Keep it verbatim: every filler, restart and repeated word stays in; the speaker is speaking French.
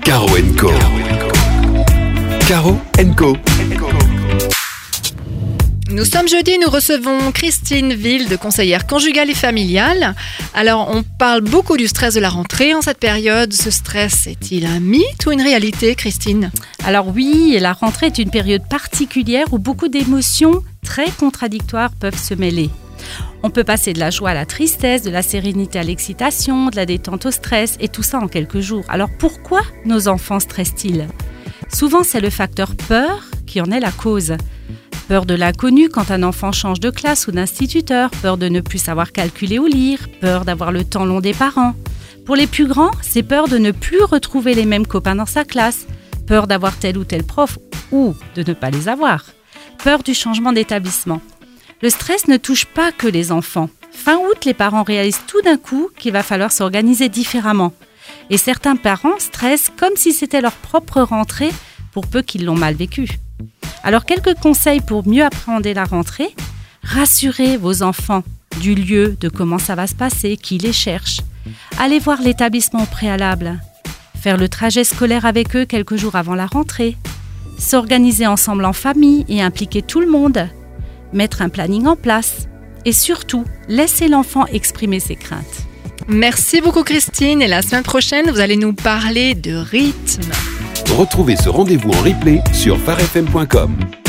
Caro and Co. Caro and Co. Nous sommes jeudi, nous recevons Christine Wilde, conseillère conjugale et familiale. Alors, on parle beaucoup du stress de la rentrée en cette période. Ce stress est-il un mythe ou une réalité, Christine ? Alors oui, la rentrée est une période particulière où beaucoup d'émotions très contradictoires peuvent se mêler. On peut passer de la joie à la tristesse, de la sérénité à l'excitation, de la détente au stress, et tout ça en quelques jours. Alors pourquoi nos enfants stressent-ils ? Souvent, c'est le facteur peur qui en est la cause. Peur de l'inconnu quand un enfant change de classe ou d'instituteur, peur de ne plus savoir calculer ou lire, peur d'avoir le temps long des parents. Pour les plus grands, c'est peur de ne plus retrouver les mêmes copains dans sa classe, peur d'avoir tel ou tel prof ou de ne pas les avoir, peur du changement d'établissement. Le stress ne touche pas que les enfants. Fin août, les parents réalisent tout d'un coup qu'il va falloir s'organiser différemment. Et certains parents stressent comme si c'était leur propre rentrée, pour peu qu'ils l'ont mal vécu. Alors, quelques conseils pour mieux appréhender la rentrée. Rassurez vos enfants du lieu, de comment ça va se passer, qui les cherche. Allez voir l'établissement au préalable. Faire le trajet scolaire avec eux quelques jours avant la rentrée. S'organiser ensemble en famille et impliquer tout le monde. Mettre un planning en place. Et surtout, laisser l'enfant exprimer ses craintes. Merci beaucoup, Christine. Et la semaine prochaine, vous allez nous parler de rythme. Retrouvez ce rendez-vous en replay sur phare f m point com.